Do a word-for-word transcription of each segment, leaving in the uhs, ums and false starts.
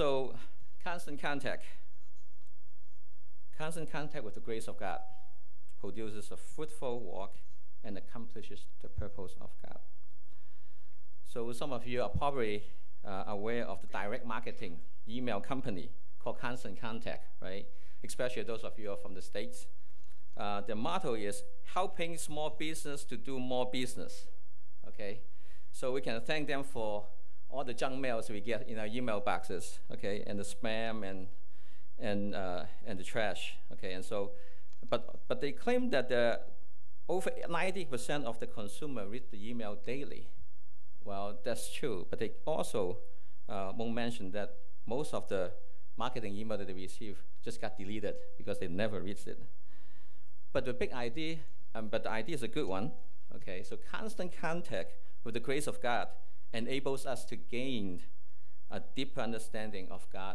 So, constant contact. Constant contact with the grace of God produces a fruitful walk and accomplishes the purpose of God. So some of you are probably uh, aware of the direct marketing email company called Constant Contact, right? Especially those of you who are from the States. Uh, the motto is helping small business to do more business, okay? So we can thank them for all the junk mails we get in our email boxes, okay, and the spam and and uh, and the trash, okay, and so, but but they claim that the over ninety percent of the consumer read the email daily. Well, that's true, but they also uh, won't mention that most of the marketing email that they receive just got deleted because they never read it. But the big idea, um, but the idea is a good one, okay? So constant contact with the grace of God enables us to gain a deeper understanding of God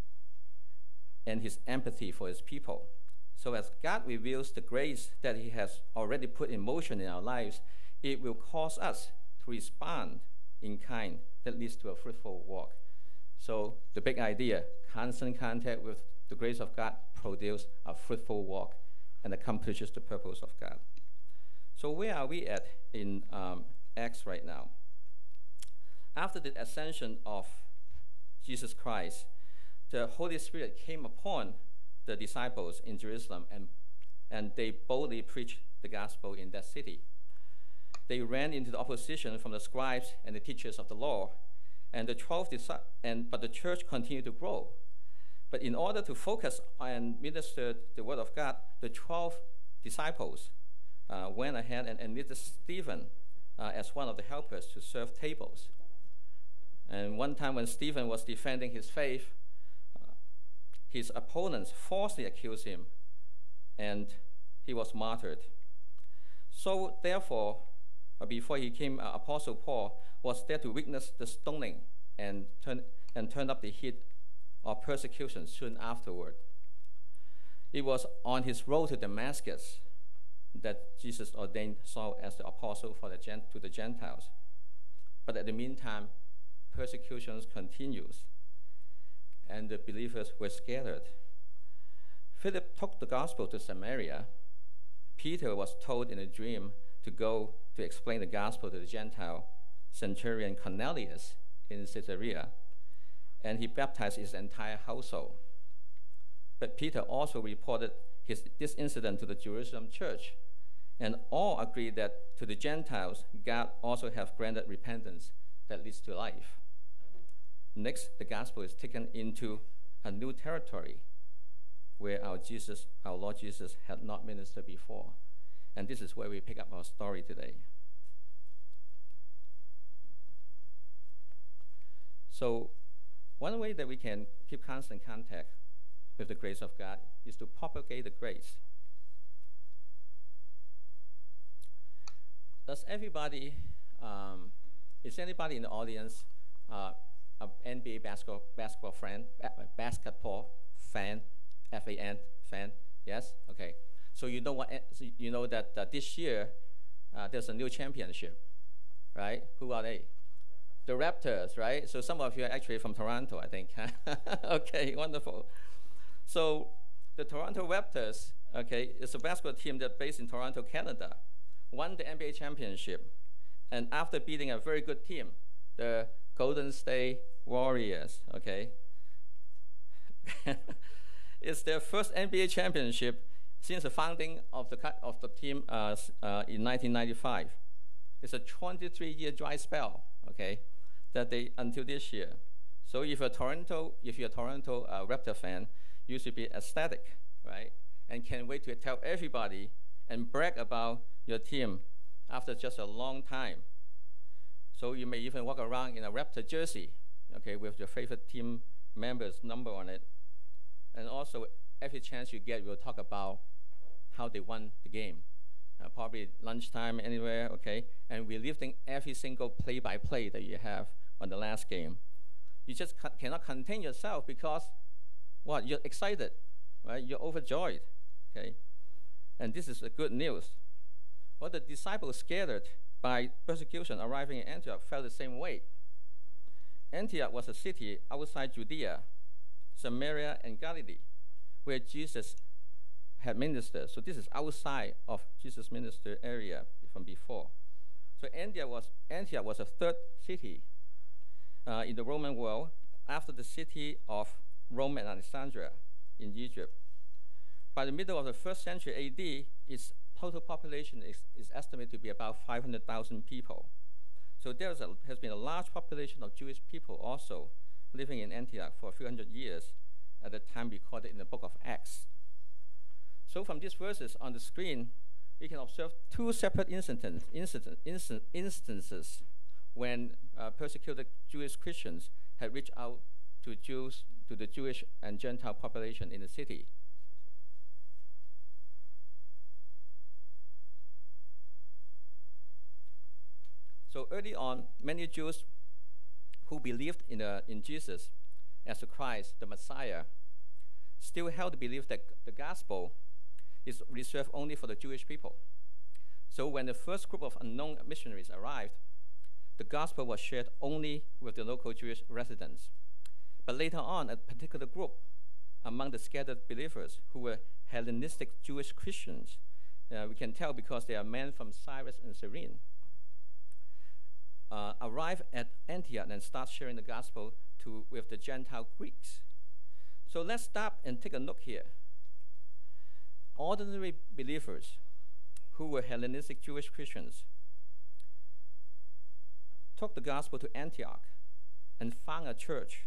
and his empathy for his people. So as God reveals the grace that he has already put in motion in our lives, it will cause us to respond in kind that leads to a fruitful walk. So the big idea, constant contact with the grace of God produces a fruitful walk and accomplishes the purpose of God. So where are we at in um, Acts right now? After the ascension of Jesus Christ, the Holy Spirit came upon the disciples in Jerusalem, and, and they boldly preached the gospel in that city. They ran into the opposition from the scribes and the teachers of the law, and the twelve disi- and but the church continued to grow. But in order to focus and minister the word of God, the twelve disciples uh, went ahead and enlisted Stephen uh, as one of the helpers to serve tables. And one time when Stephen was defending his faith, uh, his opponents falsely accused him, and he was martyred. So therefore, uh, before he came, uh, Apostle Paul was there to witness the stoning and turn, and turn up the heat of persecution soon afterward. It was on his road to Damascus that Jesus ordained Saul as the apostle for the gent- to the Gentiles. But at the meantime, persecutions continues, and the believers were scattered. Philip took the gospel to Samaria. Peter was told in a dream to go to explain the gospel to the Gentile centurion Cornelius in Caesarea, and he baptized his entire household. But Peter also reported his, this incident to the Jerusalem church, and all agreed that to the Gentiles, God also have granted repentance that leads to life. Next, the gospel is taken into a new territory where our Jesus, our Lord Jesus, had not ministered before. And this is where we pick up our story today. So, one way that we can keep constant contact with the grace of God is to propagate the grace. Does everybody, um, is anybody in the audience uh, an N B A basketball, basketball fan, basketball fan, F A N, fan? Yes? Okay. So you know what? So you know that uh, this year uh, there's a new championship, right? Who are they? The Raptors, right? So some of you are actually from Toronto, I think. Okay, wonderful. So the Toronto Raptors, okay, is a basketball team that's based in Toronto, Canada, won the N B A championship, and after beating a very good team, the Golden State Warriors, okay, it's their first N B A championship since the founding of the of the team uh, uh, in nineteen ninety-five. It's a twenty-three year dry spell, okay, that they until this year. So if you're a Toronto, if you're a Toronto uh, Raptor fan, you should be ecstatic, right? And can't wait to tell everybody and brag about your team after just a long time. So you may even walk around in a Raptor jersey, okay, with your favorite team members' number on it. And also, every chance you get, we'll talk about how they won the game. Uh, probably lunchtime, anywhere, okay? And we're lifting every single play-by-play that you have on the last game. You just ca- cannot contain yourself because, what, you're excited, right? You're overjoyed, okay? And this is the good news. Well, the disciples scattered by persecution arriving in Antioch felt the same way. Antioch was a city outside Judea Samaria, and Galilee, where Jesus had ministered. So this is outside of Jesus' minister area from before. So Antioch was, Antioch was a third city uh, in the Roman world after the city of Rome and Alexandria in Egypt. By the middle of the first century A D, its total population is, is estimated to be about five hundred thousand people. So there is a, has been a large population of Jewish people also living in Antioch for a few hundred years at the time recorded in the book of Acts. So from these verses on the screen, we can observe two separate incidents, incident, instant, instances when uh, persecuted Jewish Christians had reached out to Jews, to the Jewish and Gentile population in the city. So early on, many Jews who believed in, the, in Jesus as the Christ, the Messiah, still held the belief that the gospel is reserved only for the Jewish people. So when the first group of unknown missionaries arrived, the gospel was shared only with the local Jewish residents. But later on, a particular group among the scattered believers who were Hellenistic Jewish Christians, uh, we can tell because they are men from Cyrus and Cyrene, uh, arrive at Antioch and start sharing the gospel to, with the Gentile Greeks. So let's stop and take a look here. Ordinary believers who were Hellenistic Jewish Christians took the gospel to Antioch and found a church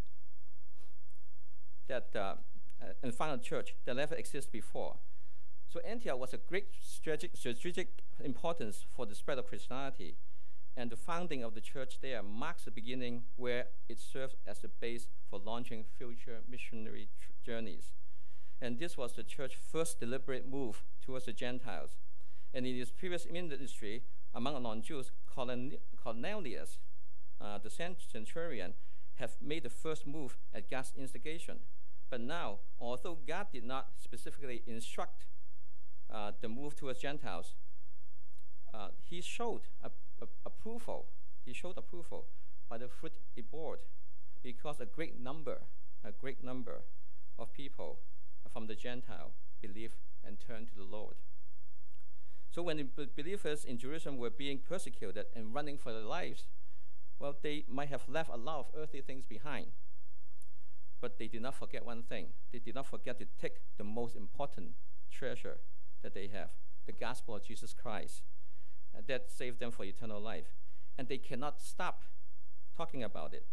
that uh, uh, and found a church that never existed before. So Antioch was a great strategic, strategic importance for the spread of Christianity, and the founding of the church there marks the beginning where it served as the base for launching future missionary journeys. And this was the church's first deliberate move towards the Gentiles. And in its previous ministry, among non-Jews, Cornelius, uh, the centurion, have made the first move at God's instigation. But now, although God did not specifically instruct uh, the move towards Gentiles, uh, he showed a, a, approval. He showed approval by the fruit it bore, because a great number, a great number of people from the Gentile believed and turned to the Lord. So when the believers in Jerusalem were being persecuted and running for their lives, well, they might have left a lot of earthly things behind. But they did not forget one thing. They did not forget to take the most important treasure that they have, the gospel of Jesus Christ, uh, that saved them for eternal life. And they cannot stop talking about it.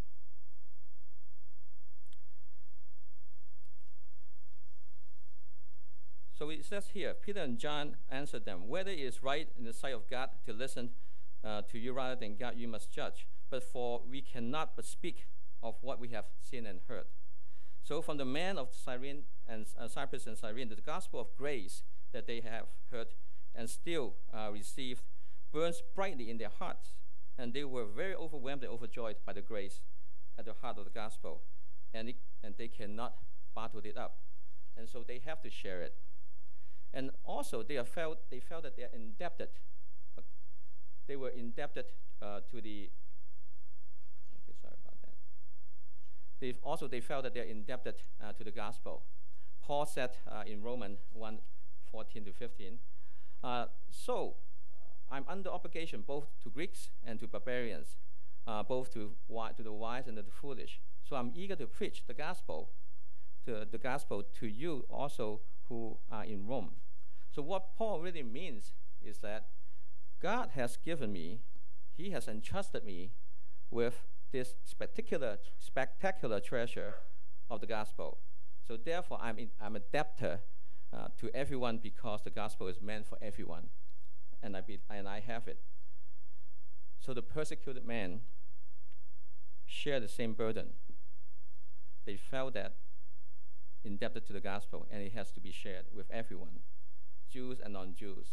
So it says here, Peter and John answered them, whether it is right in the sight of God to listen uh, to you rather than God, you must judge. But for we cannot but speak of what we have seen and heard. So from the men of Cyrene and uh, Cyprus and Cyrene, the gospel of grace that they have heard and still uh, received burns brightly in their hearts. And they were very overwhelmed and overjoyed by the grace at the heart of the gospel. And, it, and they cannot bottle it up. And so they have to share it. And also, they are felt they felt that they are indebted. Uh, they were indebted uh, to the. Okay, sorry about that. They also they felt that they are indebted uh, to the gospel. Paul said uh, in Romans one, fourteen to fifteen. Uh, so, uh, I'm under obligation both to Greeks and to barbarians, uh, both to to the wise and to the foolish. So I'm eager to preach the gospel, to the gospel to you also who are in Rome. So what Paul really means is that God has given me, he has entrusted me with this spectacular, spectacular treasure of the gospel. So therefore, I'm, in, I'm a debtor uh, to everyone because the gospel is meant for everyone, and I, be, and I have it. So the persecuted men share the same burden. They felt that indebted to the gospel, and it has to be shared with everyone, Jews and non-Jews.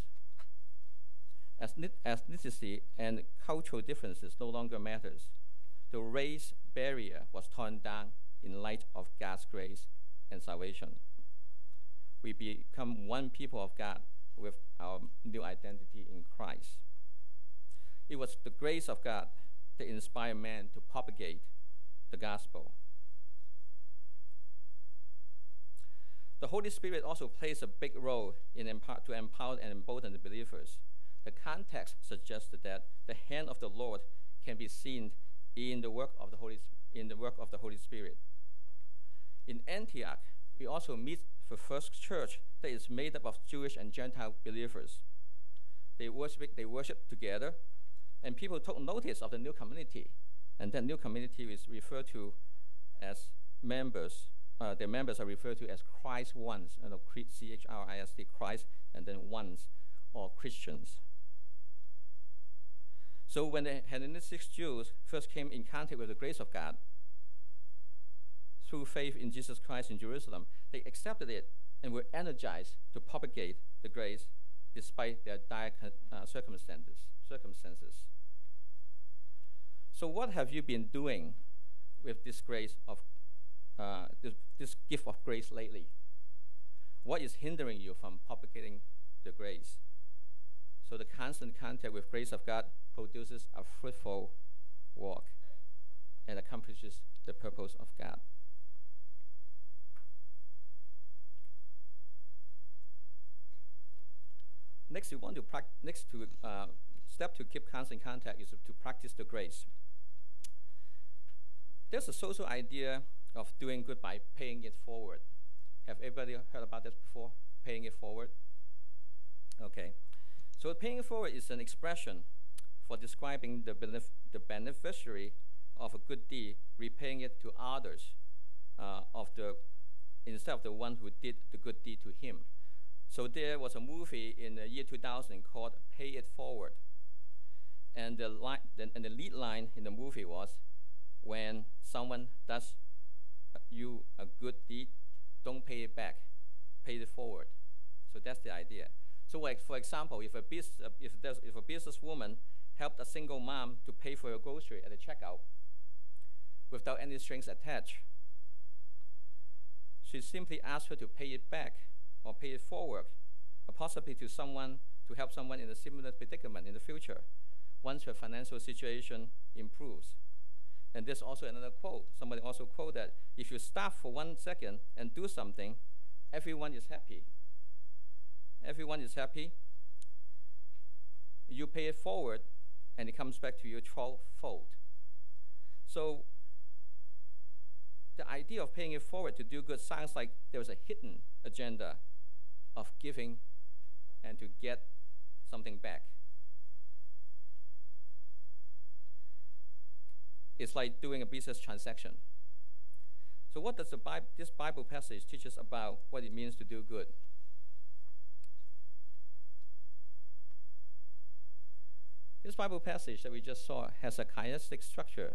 Ethnicity and cultural differences no longer matters. The race barrier was torn down in light of God's grace and salvation. We become one people of God with our new identity in Christ. It was the grace of God that inspired man to propagate the gospel. Holy Spirit also plays a big role in empower, to empower and embolden the believers. The context suggests that the hand of the Lord can be seen in the work of the Holy, in the work of the Holy Spirit. In Antioch, we also meet the first church that is made up of Jewish and Gentile believers. They worship, they worship together, and people took notice of the new community, and that new community is referred to as members. Uh, the members are referred to as Christ ones, you know, C H R I S T, Christ, and then ones, or Christians. So when the Hellenistic Jews first came in contact with the grace of God through faith in Jesus Christ in Jerusalem, they accepted it and were energized to propagate the grace despite their dire uh, circumstances. circumstances. So what have you been doing with this grace of uh, this, this gift of grace lately? What is hindering you from propagating the grace? So the constant contact with grace of God produces a fruitful walk and accomplishes the purpose of God. Next, we want to next to uh, step to keep constant contact is to practice the grace. There's a social idea of doing good by paying it forward. Have everybody heard about this before? Paying it forward? Okay. So paying it forward is an expression for describing the, benef the beneficiary of a good deed, repaying it to others uh, of the, instead of the one who did the good deed to him. So there was a movie in the year two thousand called Pay It Forward. And the, li the, and the lead line in the movie was, when someone does you a good deed, don't pay it back, pay it forward. So that's the idea. So like, for example, if a, bus uh, if, there's, if a businesswoman helped a single mom to pay for her grocery at the checkout without any strings attached, she simply asked her to pay it back or pay it forward, or possibly to someone, to help someone in a similar predicament in the future, once her financial situation improves. And there's also another quote. Somebody also quoted that if you stop for one second and do something, everyone is happy. Everyone is happy. You pay it forward, and it comes back to you twelvefold. So the idea of paying it forward to do good sounds like there's a hidden agenda of giving and to get something back. It's like doing a business transaction. So what does the Bible, this Bible passage teach us about what it means to do good? This Bible passage that we just saw has a chiastic structure.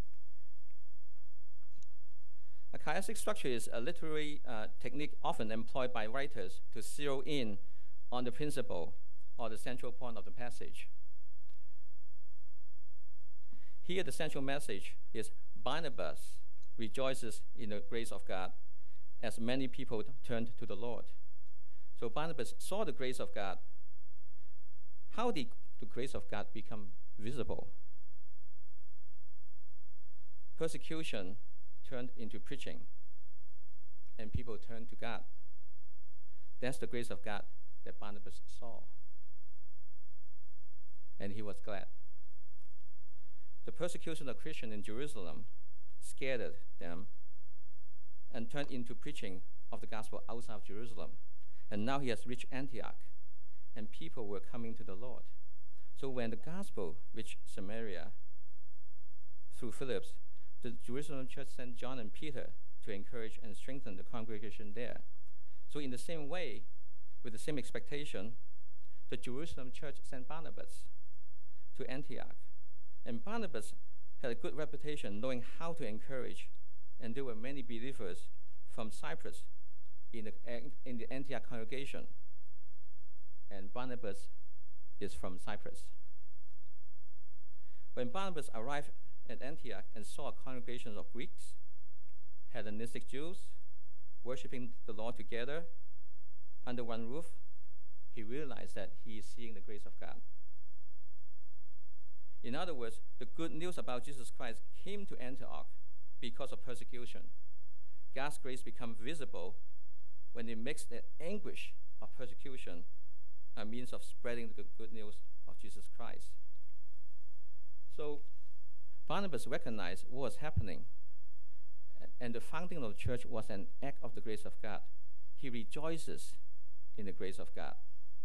A chiastic structure is a literary uh, technique often employed by writers to zero in on the principle or the central point of the passage. Here, the central message is Barnabas rejoices in the grace of God as many people turned to the Lord. So Barnabas saw the grace of God. How did the grace of God become visible? Persecution turned into preaching, and people turned to God. That's the grace of God that Barnabas saw, and he was glad. The persecution of Christians in Jerusalem scared them and turned into preaching of the gospel outside of Jerusalem. And now he has reached Antioch, and people were coming to the Lord. So when the gospel reached Samaria through Philip, the Jerusalem church sent John and Peter to encourage and strengthen the congregation there. So in the same way, with the same expectation, the Jerusalem church sent Barnabas to Antioch. And Barnabas had a good reputation knowing how to encourage, and there were many believers from Cyprus in the, in the Antioch congregation. And Barnabas is from Cyprus. When Barnabas arrived at Antioch and saw a congregation of Greeks, Hellenistic Jews, worshiping the Lord together under one roof, he realized that he is seeing the grace of God. In other words, the good news about Jesus Christ came to Antioch because of persecution. God's grace became visible when it makes the anguish of persecution a means of spreading the good, good news of Jesus Christ. So Barnabas recognized what was happening, and the founding of the church was an act of the grace of God. He rejoices in the grace of God.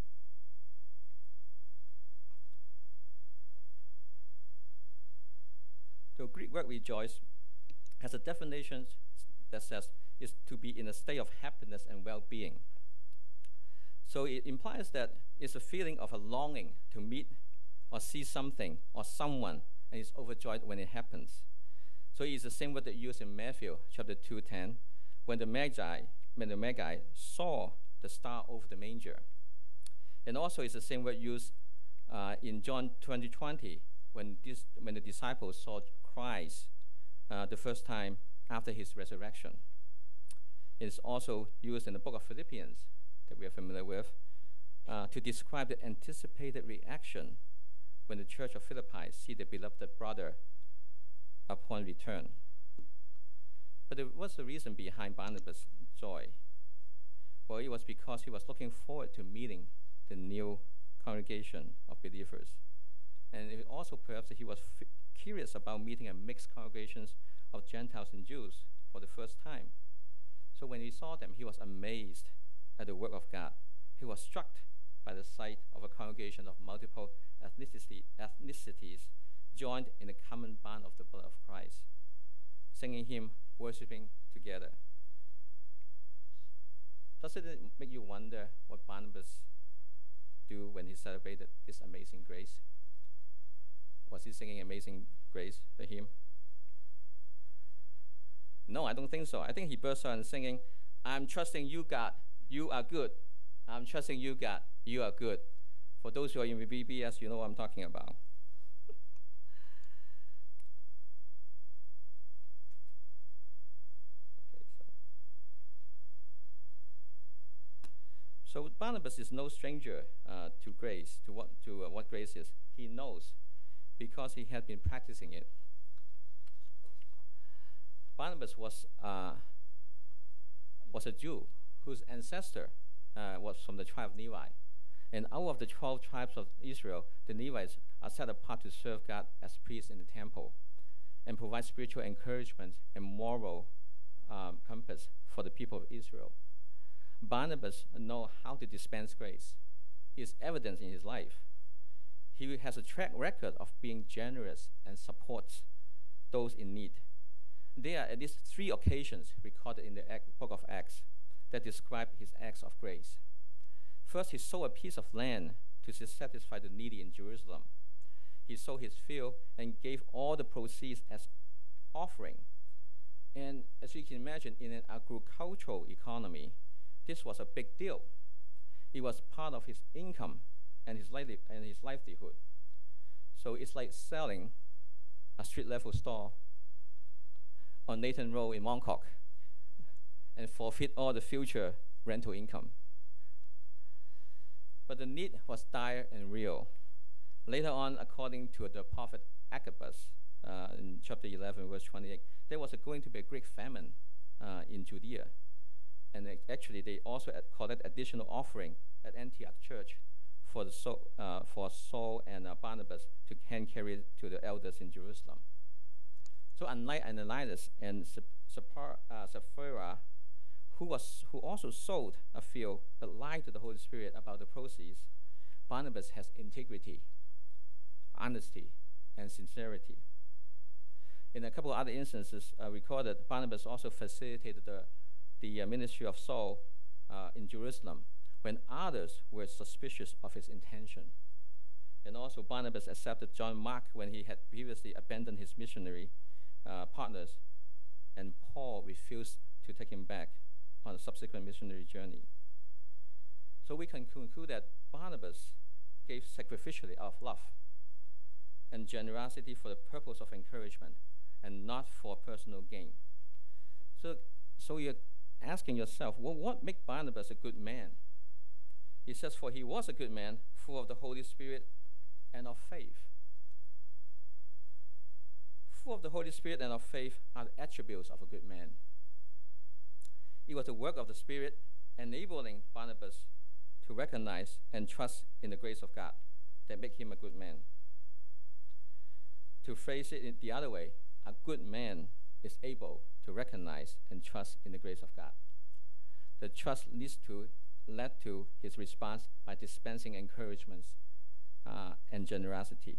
The Greek word rejoice has a definition that says is to be in a state of happiness and well-being. So it implies that it's a feeling of a longing to meet or see something or someone, and is overjoyed when it happens. So it's the same word that used in Matthew chapter two ten, when the Magi, when the Magi saw the star over the manger. And also it's the same word used uh, in John twenty twenty, when this when the disciples saw Christ uh, the first time after his resurrection. It's also used in the book of Philippians that we are familiar with uh, to describe the anticipated reaction when the church of Philippi see the beloved brother upon return. But there was the reason behind Barnabas' joy. Well, it was because he was looking forward to meeting the new congregation of believers. And it also perhaps that he was f- curious about meeting a mixed congregations of Gentiles and Jews for the first time. So when he saw them, he was amazed at the work of God. He was struck by the sight of a congregation of multiple ethnicity, ethnicities joined in the common bond of the blood of Christ, singing hymn, worshiping together. Does it make you wonder what Barnabas do when he celebrated this amazing grace? Was he singing Amazing Grace, the hymn? No, I don't think so. I think he burst out and singing, I'm trusting you, God, you are good. I'm trusting you, God, you are good. For those who are in V B S, you know what I'm talking about. Okay, so. so Barnabas is no stranger uh, to grace, to what to uh, what grace is. He knows because he had been practicing it. Barnabas was uh, was a Jew whose ancestor uh, was from the tribe of Levi. And out of the twelve tribes of Israel, the Levites are set apart to serve God as priests in the temple and provide spiritual encouragement and moral um, compass for the people of Israel. Barnabas knows how to dispense grace. It's evident in his life. He has a track record of being generous and supports those in need. There are at least three occasions recorded in the book of Acts that describe his acts of grace. First, he sold a piece of land to satisfy the needy in Jerusalem. He sold his field and gave all the proceeds as offering. And as you can imagine, in an agricultural economy, this was a big deal. It was part of his income and his, lively- and his livelihood. So it's like selling a street-level store on Nathan Road in Mongkok and forfeit all the future rental income. But the need was dire and real. Later on, according to the prophet Agabus, uh, in chapter eleven, verse twenty-eight, there was a, going to be a great famine uh, in Judea. And it, actually, they also ad- collected additional offering at Antioch Church for, the so, uh, for Saul and uh, Barnabas to hand carry to the elders in Jerusalem. So unlike Ananias and uh, Sapphira, who was who also sold a field but lied to the Holy Spirit about the proceeds, Barnabas has integrity, honesty, and sincerity. In a couple of other instances uh, recorded, Barnabas also facilitated the, the uh, ministry of Saul uh, in Jerusalem when others were suspicious of his intention. And also Barnabas accepted John Mark when he had previously abandoned his missionary uh, partners, and Paul refused to take him back on a subsequent missionary journey. So we can conclude that Barnabas gave sacrificially out of love and generosity for the purpose of encouragement and not for personal gain. So, so you're asking yourself, well, what made Barnabas a good man? He says, for he was a good man, full of the Holy Spirit and of faith. Full of the Holy Spirit and of faith are the attributes of a good man. It was the work of the Spirit enabling Barnabas to recognize and trust in the grace of God that make him a good man. To phrase it in the other way, a good man is able to recognize and trust in the grace of God. The trust leads to, led to his response by dispensing encouragements uh, and generosity.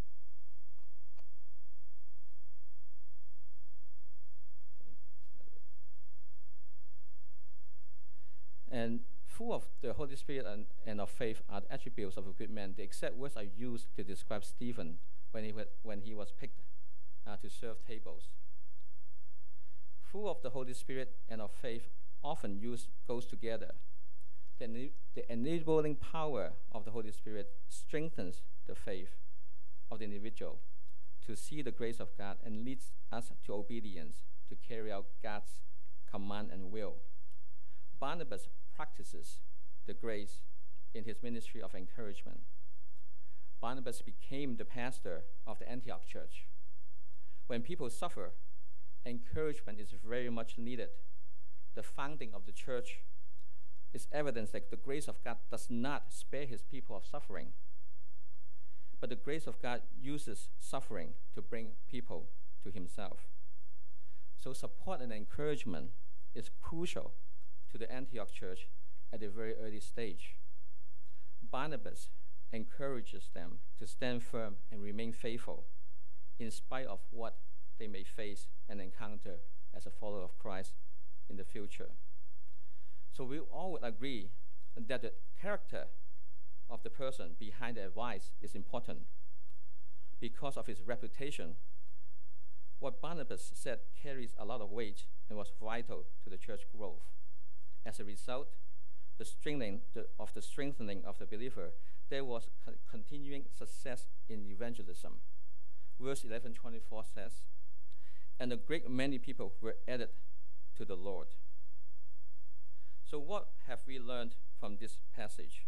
And full of the Holy Spirit and, and of faith are the attributes of a good man. The exact words are used to describe Stephen when he, when he was picked uh, to serve tables. Full of the Holy Spirit and of faith often used goes together. The, the enabling power of the Holy Spirit strengthens the faith of the individual to see the grace of God and leads us to obedience to carry out God's command and will. Barnabas practices the grace in his ministry of encouragement. Barnabas became the pastor of the Antioch church. When people suffer, encouragement is very much needed. The founding of the church is evidence that the grace of God does not spare his people of suffering, but the grace of God uses suffering to bring people to himself. So support and encouragement is crucial to the Antioch church at a very early stage. Barnabas encourages them to stand firm and remain faithful in spite of what they may face and encounter as a follower of Christ in the future. So we all would agree that the character of the person behind the advice is important because of his reputation. What Barnabas said carries a lot of weight and was vital to the church growth. As a result, the strengthening the, of the strengthening of the believer, there was co continuing success in evangelism. Verse eleven twenty-four says, "And a great many people were added to the Lord." So what have we learned from this passage?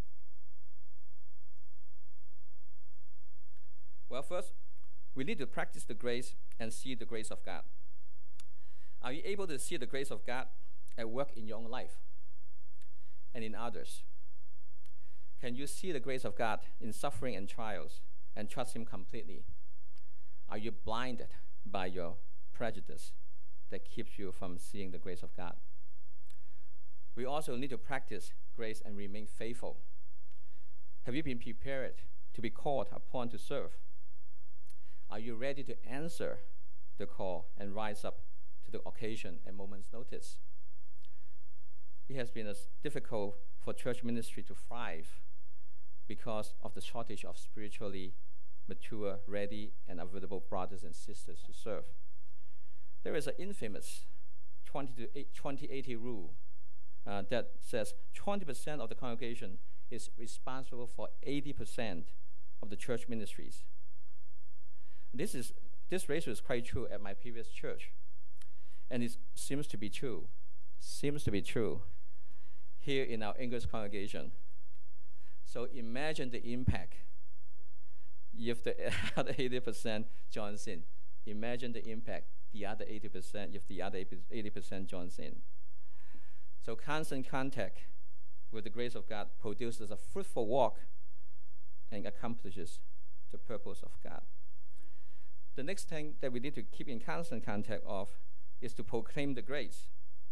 Well, first, we need to practice the grace and see the grace of God. Are you able to see the grace of God at work in your own life and in others? Can you see the grace of God in suffering and trials and trust him completely? Are you blinded by your prejudice that keeps you from seeing the grace of God? We also need to practice grace and remain faithful. Have you been prepared to be called upon to serve? Are you ready to answer the call and rise up to the occasion at moment's notice? It has been as difficult for church ministry to thrive because of the shortage of spiritually mature, ready, and available brothers and sisters to serve. There is an infamous twenty eighty rule uh, that says twenty percent of the congregation is responsible for eighty percent of the church ministries. This, is, this ratio is quite true at my previous church, and it seems to be true, seems to be true here in our English congregation. So imagine the impact if the other eighty percent joins in. Imagine the impact the other eighty percent if the other eighty percent joins in. So constant contact with the grace of God produces a fruitful walk and accomplishes the purpose of God. The next thing that we need to keep in constant contact of is to proclaim the grace.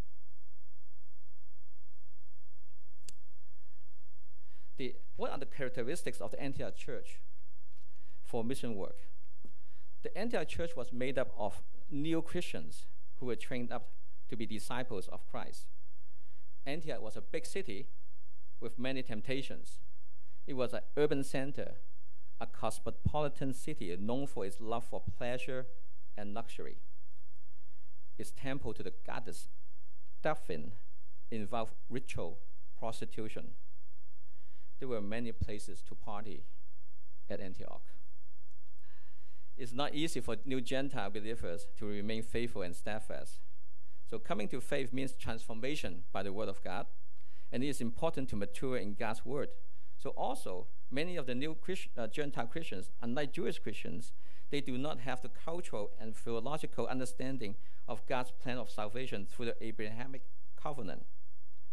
The, what are the characteristics of the Antioch church for mission work? The Antioch church was made up of new Christians who were trained up to be disciples of Christ. Antioch was a big city with many temptations. It was an urban center, a cosmopolitan city known for its love for pleasure and luxury. Its temple to the goddess Daphne involved ritual prostitution. There were many places to party at Antioch. It's not easy for new Gentile believers to remain faithful and steadfast. So coming to faith means transformation by the word of God, and it is important to mature in God's word. So also, many of the new Christ, uh, Gentile Christians, unlike Jewish Christians, they do not have the cultural and theological understanding of God's plan of salvation through the Abrahamic covenant.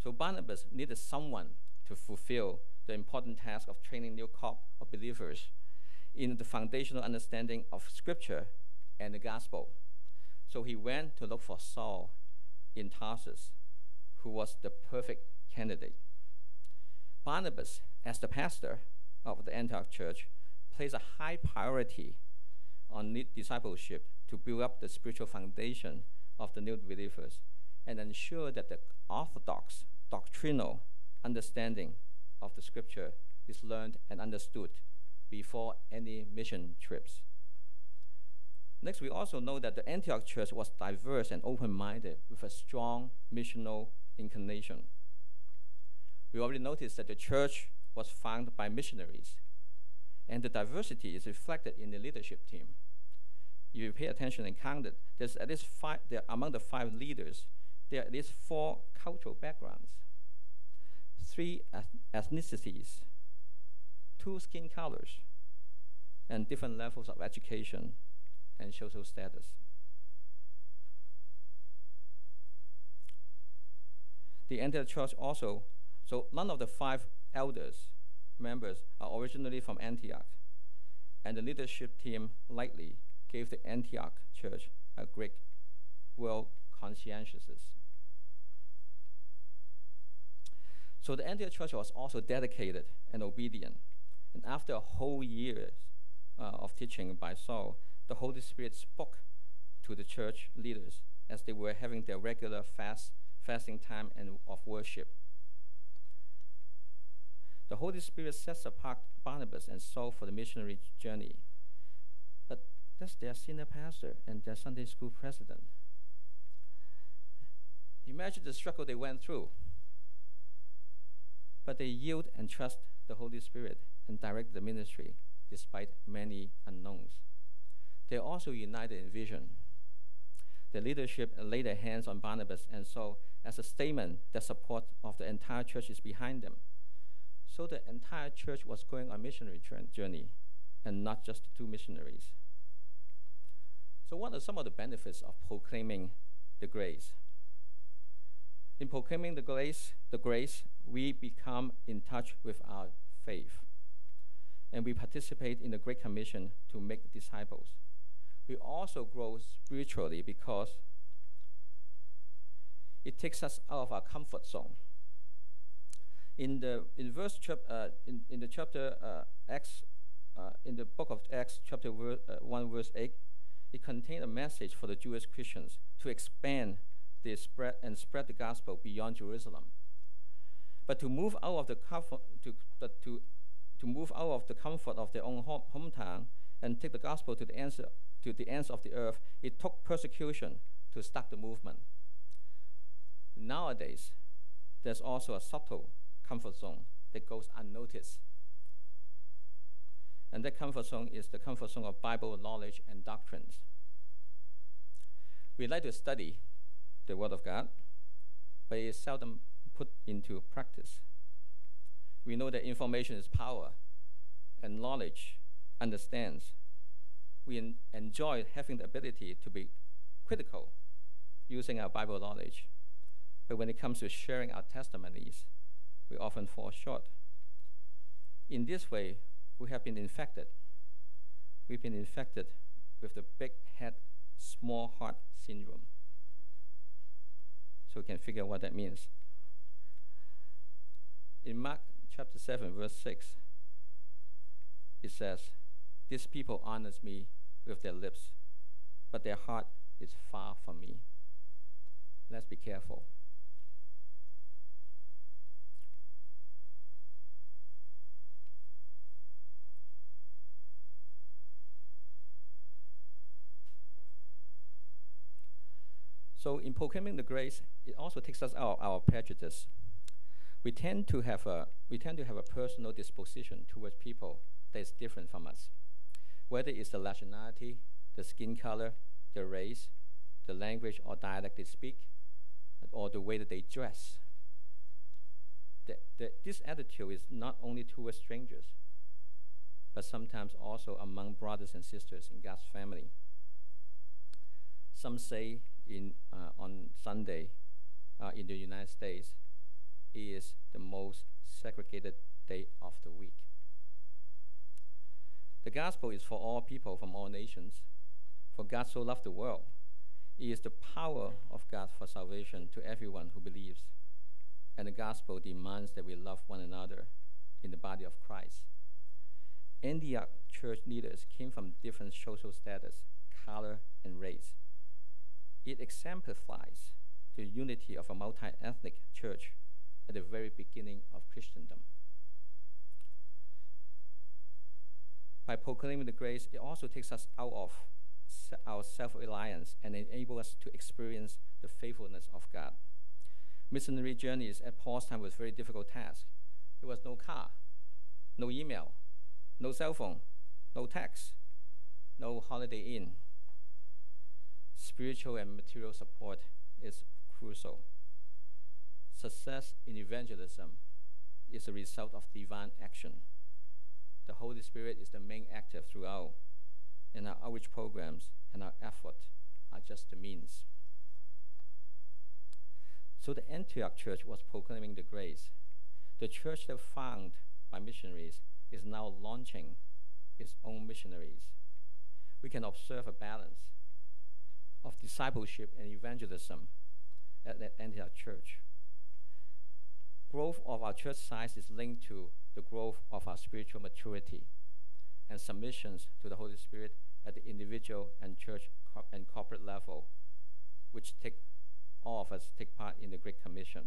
So Barnabas needed someone to fulfill the important task of training new crop of believers in the foundational understanding of Scripture and the gospel. So he went to look for Saul in Tarsus, who was the perfect candidate. Barnabas, as the pastor of the Antioch church, placed a high priority on discipleship to build up the spiritual foundation of the new believers and ensure that the orthodox doctrinal understanding of the Scripture is learned and understood before any mission trips. Next, we also know that the Antioch church was diverse and open-minded with a strong missional inclination. We already noticed that the church was founded by missionaries, and the diversity is reflected in the leadership team. If you pay attention and count it, there's at least five, there, among the five leaders, there are at least four cultural backgrounds, three ethnicities, two skin colors, and different levels of education and social status. The Antioch church also, so none of the five elders members are originally from Antioch, and the leadership team likely gave the Antioch church a great world conscientiousness. So the Antioch church was also dedicated and obedient, and after a whole year uh, of teaching by Saul, the Holy Spirit spoke to the church leaders as they were having their regular fast, fasting time and of worship. The Holy Spirit sets apart Barnabas and Saul for the missionary journey. But that's their senior pastor and their Sunday school president. Imagine the struggle they went through. But they yield and trust the Holy Spirit and direct the ministry despite many unknowns. They are also united in vision. The leadership laid their hands on Barnabas and Saul as a statement that support of the entire church is behind them. So the entire church was going on a missionary journey and not just two missionaries. So what are some of the benefits of proclaiming the grace? In proclaiming the grace, the grace, we become in touch with our faith, and we participate in the Great Commission to make disciples. We also grow spiritually because it takes us out of our comfort zone. In the in verse chap, uh, in, in the chapter uh, Acts, uh, in the book of Acts, chapter ver, uh, one, verse eight, it contained a message for the Jewish Christians to expand the spread and spread the gospel beyond Jerusalem. But to move out of the comfort, to but to to move out of the comfort of their own home, hometown and take the gospel to the ends to the ends of the earth, it took persecution to start the movement. Nowadays, there's also a subtle comfort zone that goes unnoticed. And that comfort zone is the comfort zone of Bible knowledge and doctrines. We like to study the Word of God, but it is seldom put into practice. We know that information is power, and knowledge understands. We en enjoy having the ability to be critical using our Bible knowledge. But when it comes to sharing our testimonies, we often fall short. In this way, we have been infected. We've been infected with the big head, small heart syndrome. So we can figure out what that means. In Mark chapter seven, verse six, it says, "These people honors me with their lips, but their heart is far from me." Let's be careful. So in proclaiming the grace, it also takes us out of our prejudice. We tend to have a we tend to have a personal disposition towards people that is different from us, whether it's the nationality, the skin color, the race, the language or dialect they speak, or the way that they dress. The, the, this attitude is not only towards strangers, but sometimes also among brothers and sisters in God's family. Some say in uh, on Sunday uh, in the United States, is the most segregated day of the week. The gospel is for all people from all nations. For God so loved the world. It is the power of God for salvation to everyone who believes. And the gospel demands that we love one another in the body of Christ. Antioch church leaders came from different social status, color, and race. It exemplifies the unity of a multi-ethnic church at the very beginning of Christendom. By proclaiming the grace, it also takes us out of se- our self-reliance and enables us to experience the faithfulness of God. Missionary journeys at Paul's time was a very difficult task. There was no car, no email, no cell phone, no text, no Holiday Inn. Spiritual and material support is crucial. Success in evangelism is a result of divine action. The Holy Spirit is the main actor throughout, and our outreach programs and our effort are just the means. So the Antioch church was proclaiming the grace. The church that founded by missionaries is now launching its own missionaries. We can observe a balance of discipleship and evangelism at the Antioch church. Growth of our church size is linked to the growth of our spiritual maturity and submissions to the Holy Spirit at the individual and church co- and corporate level, which take all of us take part in the Great Commission.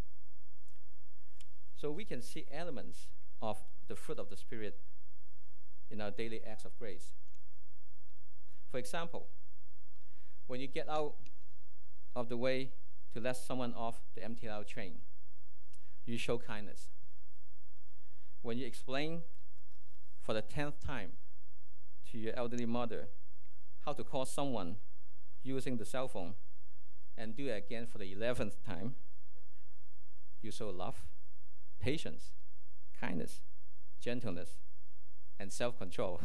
So we can see elements of the fruit of the Spirit in our daily acts of grace. For example, when you get out of the way to let someone off the M T L train, you show kindness. When you explain for the tenth time to your elderly mother how to call someone using the cell phone and do it again for the eleventh time, you show love, patience, kindness, gentleness, and self-control.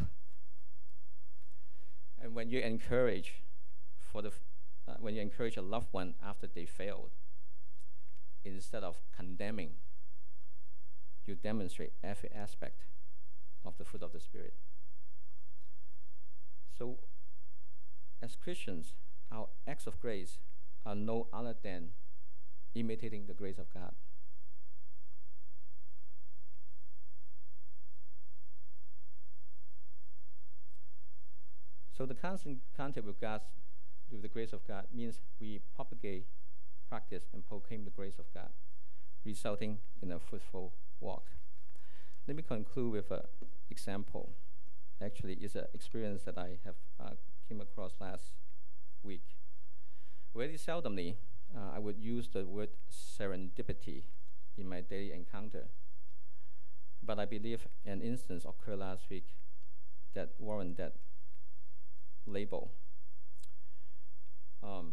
And when you encourage for the f- uh, when you encourage a loved one after they failed, instead of condemning, you demonstrate every aspect of the fruit of the Spirit. So, as Christians, our acts of grace are no other than imitating the grace of God. So the constant contact with God, with the grace of God, means we propagate, practice, and proclaim the grace of God, resulting in a fruitful walk. Let me conclude with an example. Actually, it's an experience that I have uh, came across last week. Very seldomly, uh, I would use the word serendipity in my daily encounter. But I believe an instance occurred last week that warrants that label. Um,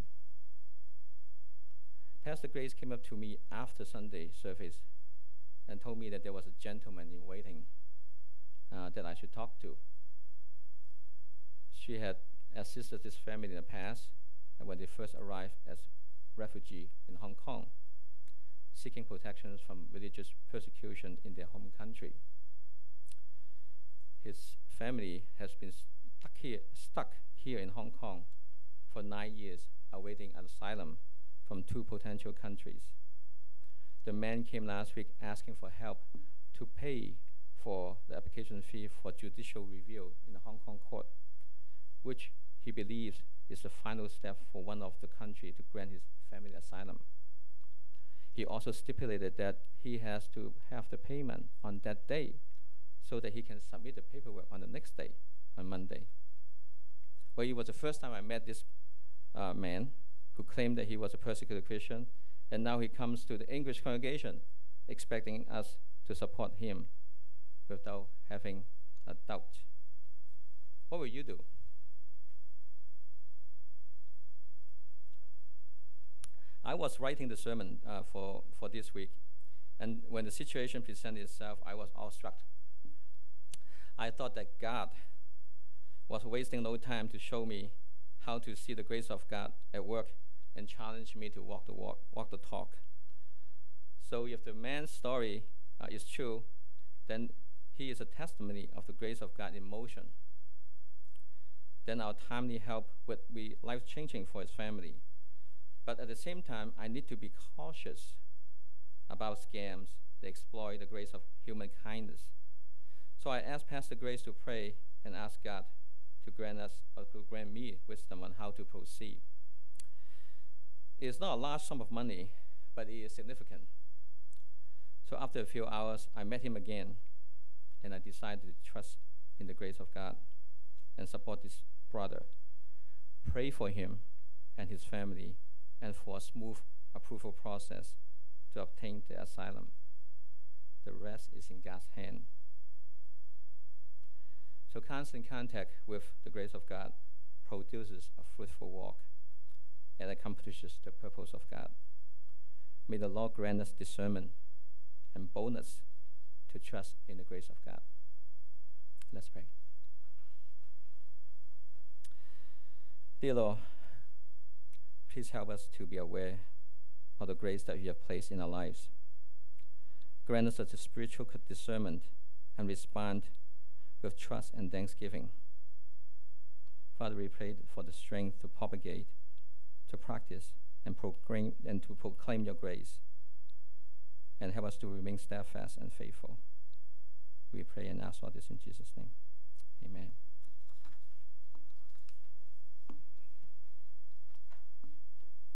Pastor Grace came up to me after Sunday service and told me that there was a gentleman in waiting uh, that I should talk to. She had assisted this family in the past when they first arrived as refugees in Hong Kong, seeking protections from religious persecution in their home country. His family has been stuck here, stuck here in Hong Kong for nine years, awaiting asylum from two potential countries. The man came last week asking for help to pay for the application fee for judicial review in the Hong Kong court, which he believes is the final step for one of the country to grant his family asylum. He also stipulated that he has to have the payment on that day so that he can submit the paperwork on the next day, on Monday. Well, it was the first time I met this uh, man who claimed that he was a persecuted Christian, and now he comes to the English congregation expecting us to support him without having a doubt. What will you do? I was writing the sermon uh, for, for this week, and when the situation presented itself, I was awestruck. I thought that God was wasting no time to show me how to see the grace of God at work and challenge me to walk the walk, walk the talk. So if the man's story uh, is true, then he is a testimony of the grace of God in motion. Then our timely help would be life-changing for his family. But at the same time, I need to be cautious about scams that exploit the grace of human kindness. So I asked Pastor Grace to pray and ask God to grant us, or to grant me wisdom on how to proceed. It's not a large sum of money, but it is significant. So after a few hours, I met him again, and I decided to trust in the grace of God and support this brother, pray for him and his family, and for a smooth approval process to obtain the asylum. The rest is in God's hand. So constant contact with the grace of God produces a fruitful walk and accomplishes the purpose of God. May the Lord grant us discernment and boldness to trust in the grace of God. Let's pray. Dear Lord, please help us to be aware of the grace that you have placed in our lives. Grant us a spiritual discernment and respond with trust and thanksgiving. Father, we pray for the strength to propagate, to practice, and proclaim, and to proclaim your grace, and help us to remain steadfast and faithful. We pray and ask all this in Jesus' name. Amen.